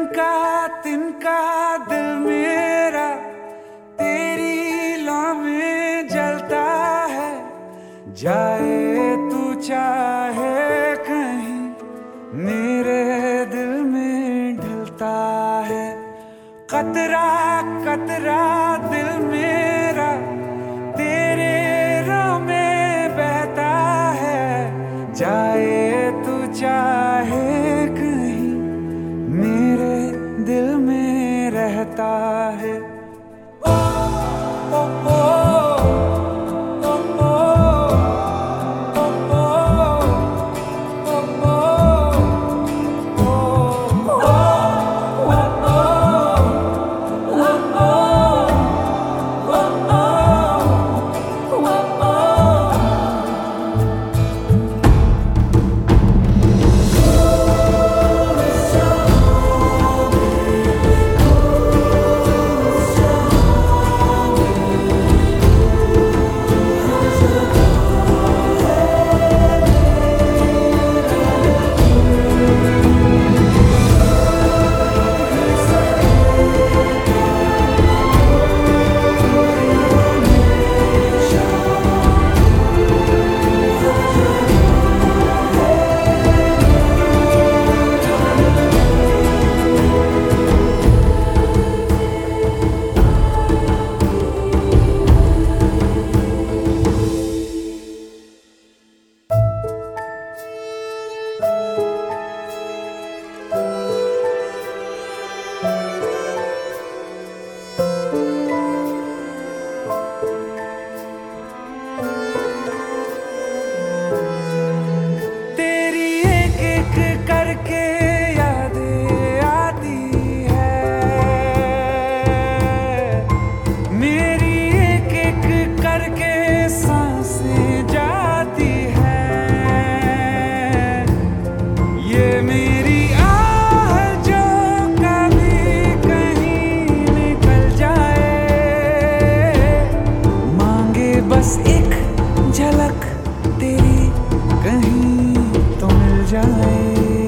तिनका दिल मेरा तेरी लौ में जलता है। जाए तू चाहे कहीं मेरे दिल में ढलता है। कतरा कतरा दिल मेरा तेरे रंग में बहता है। जाए तू चाहे कहीं मेरे दिल में रहता है। ओ ओ ओ ओ ओ बस एक झलक तेरी कहीं तो मिल जाए।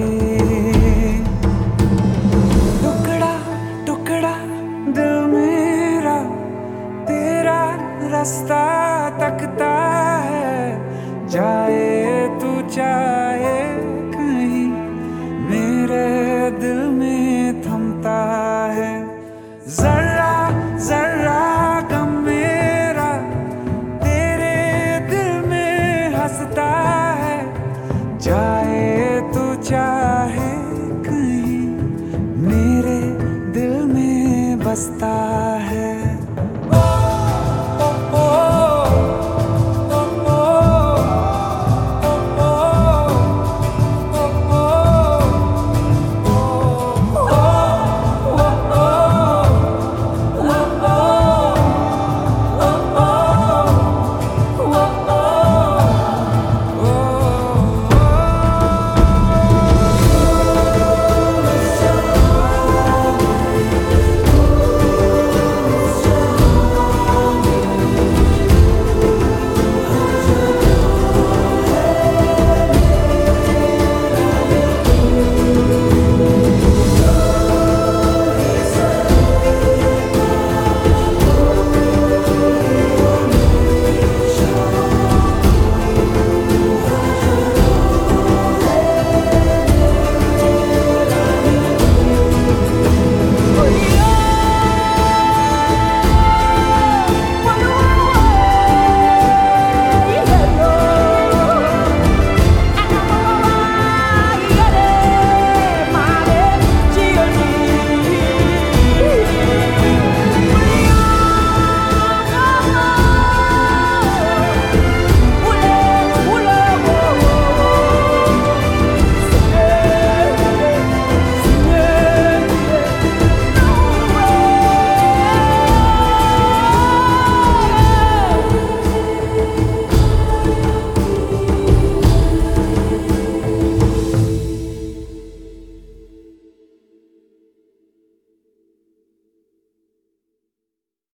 टुकड़ा टुकड़ा दिल मेरा तेरा रास्ता तकता है। जाए तू चाहे कहीं मेरे दिल में थमता है। जरा जरा गम मेरा तेरे दिल में हंसता है। जाए तू चाहे कहीं मेरे दिल में बसता